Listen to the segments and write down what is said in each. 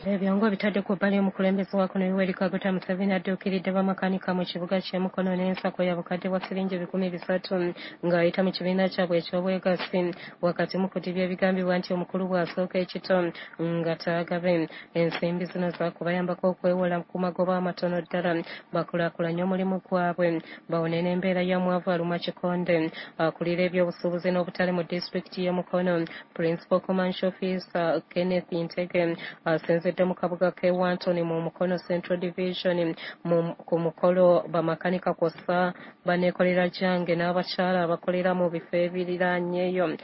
Ebyongo bitadde ku bbali omukulembeze wa Kono Yoweri Kaguta Museveni adduukiridde bamakanika mu kibuga ky'e Mukono n'ensako ya bukadde bwa siringi 300 ng'ayita mu kibiina kyabwe eky'obwegassi wakati mu kudibya ebigambibwa nti omukulu bw'asooka ekito nga taagabe ensimbi zino zaakubayambako okwewola ku magoba amatono ddala bakulaakulanye omulimu gwabwe bawone n'embeera ya mwavu aluma Kikonde akulira ebyobusuubuzi n'obutale mu disitulikiti y'e Mukono Principal Commercial Officer Kenneth Ntege asinzidde mu kabuga k'e Wantoni mu Mukono Central Division ku mukolo bamakanika kw'ossa baneekolera jange n'abakyala abakolera mu bifo ebiriraanyeeyo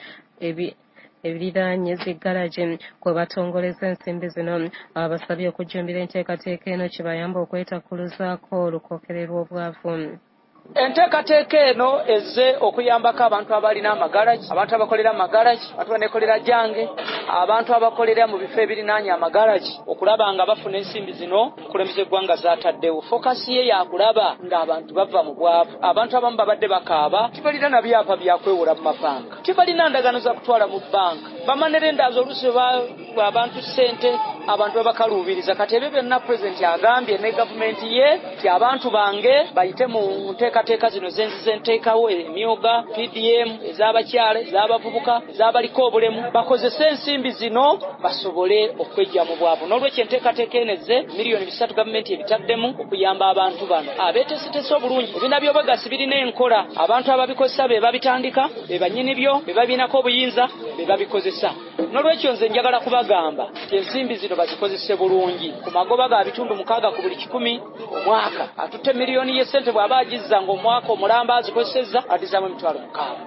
ebiriraanye ziggalaji kwe batongoleza ensimbi zino abasabye okujjumbira enteekateeka eno kibayamba okwetakuluzaako olukookerera obwavu. Enteekateeka eno ezze okuyambako abantu abalina amagalaji, abantu abakolera amagalaji, abantu baneekolera jange, abantu abakolera mu bifo ebirinaanye amagalaji okulaba nga bafuna ensimbi zino okulembeza eggwanga zaataddewo. Fokasi ye yakulaba ng'abantu bava mu bwavu. Abantu abamu babadde bakaaba tibalina na byapa byakwewola mu mabanka, tibalina ndagaano za kutwala mu bbanka, bamanera endaazi oluusi abantu ssente abantu babakaluubiriza. Kati ebyo byonna pulezidenti agambye ne gavumenti ye ti abantu bange bayite mu nteekateeka zino zenteekawo emyoga PDM ez'abakyala ez'abavubuka ez'abaliko obulemu bakozese ensimbi zino basobole okwejja mu bwavu. N'olwekyo enteekateeka eno ezze miliyoni 3 gavumenti ebitaddemu okuyamba abantu bano abeeteeseteese obulungi. Ebibiina by'obwegassi birina enkola, abantu ababikozesa be babitandika, be bannyini byo be babinako obuyinza be babikozesa. N'olwekyo nze njagala kubagamba nti ensimbi zino bazikozese bulungi. Ku magoba ga bitundu 6 ku buli 100 omwaka atutte miliyoni y'essente bw'aba agizza ng'omwaka omulamba azikozesezza adizaamu emitwalo 6.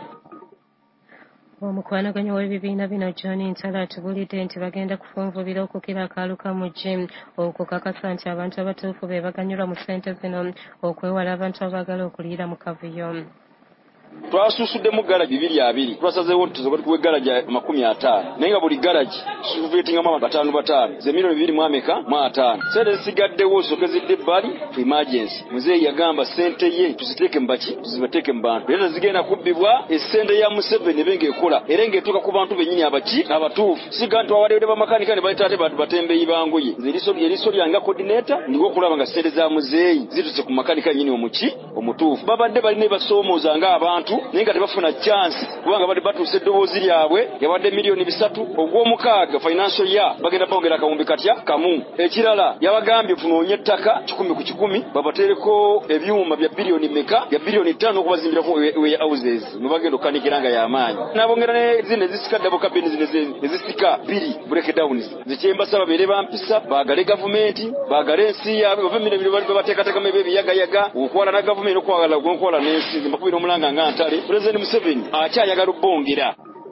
Omukwanaganya w'ebibiina bino John Ntala atubulidde nti bagenda kufunvubira okukira akaaluka mu gym okukakasa nti abantu abatuufu be baganyulwa mu ssente zino okwewala abantu abaagala okuliira mu kavuyo. Twasusuddemu galaji 2 twasazeewo tusobola kuwe galaji 50 naye nga buli galaji suvetingamu 5 ze miliyoni 2.5 sente zisigaddewo sokezidde ebbali to emergency. Muzeeyi yagamba sente ye tuziteeke mu baki tuzibateeke mu bantu era zigenda kubbibwa essente ya Museveni ebenga ekola era ng'etuuka ku bantu bennyini abaki abatuufu siga nti awadeede bamakanika ne bayitaate bantu batembeeyi bangoye. Nze eriso lyange coordinator ndiko okulaba nga sente za muzeeyi zituse ku makanika nnyini omuki omutuufu. Babadde balina basoomooza ng'abantu naye nga tebafuna chance kubanga bali batuuse eddoboozi lyabwe yabadde miliyoni 3 ogw'omukaaga financial year bagenda bongera akawumbi katya kamu. Ekirala yabagambye tunoonye ettaka 100 ku 100 babateereko ebyuma bya biliyoni meka ya biliyoni 5 okubazimbirako houses mwe bagenda okukanikira nga y'amaanyi. N'abongera nezino ezisika double cabin ezisika 2 breakdowns zikyembasa babeere bampisa baagale gavumenti baagale ensi yaabwe bavumire bino bali bateekateekamu ebyebiyagayaga okwala na gavumenti okwala n'ensi mbakubira omulanga nga ntale President Museveni akyayagala obbongera.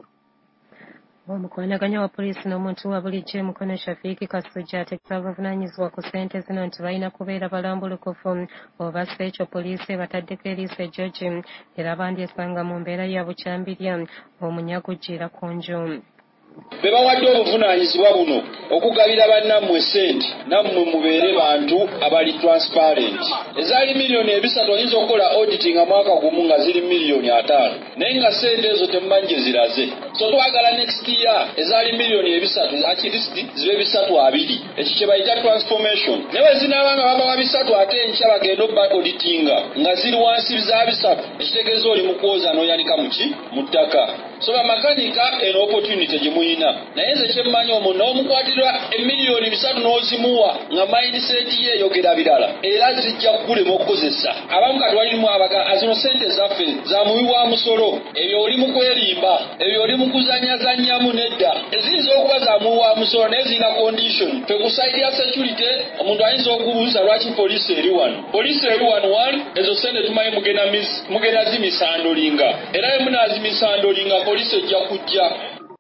Omukwanaganya wa poliisi n'omuntu wa bulijjo e Mukono Shafiiki Kasujja ategeeza abavunaanyizibwa ku ssente zino nti balina kubeera balambulukufu oba si ekyo poliisi ebataddeko eriiso George era bandyesanga mu mbeera ya bukyambirya omunyago gujjira ku nju. Be bawadde obuvunaanyizibwa buno okugabira bannammwe ssente nammwe mubeere bantu abali transparent. Ezaali miliyoni 3 oyinza okukola auditing mwaka gumu nga ziri miliyoni 5 naye nga ssente ezo temumanyi gye ziraze. So twagala next year ezaali miliyoni 3 at least zibe 320. Ekyo kye bayita transformation. Naye zinaaba nga babawa 3 ate enkya bagenda obba auditinga nga ziri wansi za 3 ekitegeeza oli mu kwoza n'oyanika mu ttaka. So bamakanika eno opportunity gyemuyina naye nze kyemmanyi omuntu n'omukwatirwa emiliyoni 3 n'ozimuwa nga mindset ye eyogera birala era zijja kukulema okukozesa. Abamu kati walimu azino sente zaffe za muwi wa musolo ebyo oli mu kwerimba ebyo oli mu kuzanyazannyamu nedda eziyinza okuba za muwi wa musolo naye zirina condition. Fe ku side ya security omuntu ayinza okubuuza lwaki poliisi eri wano. Poliisi eri wano wali ezo sente tumanyi mugenda zimisandolinga era emunaazimisandolinga poliisi ejja kujja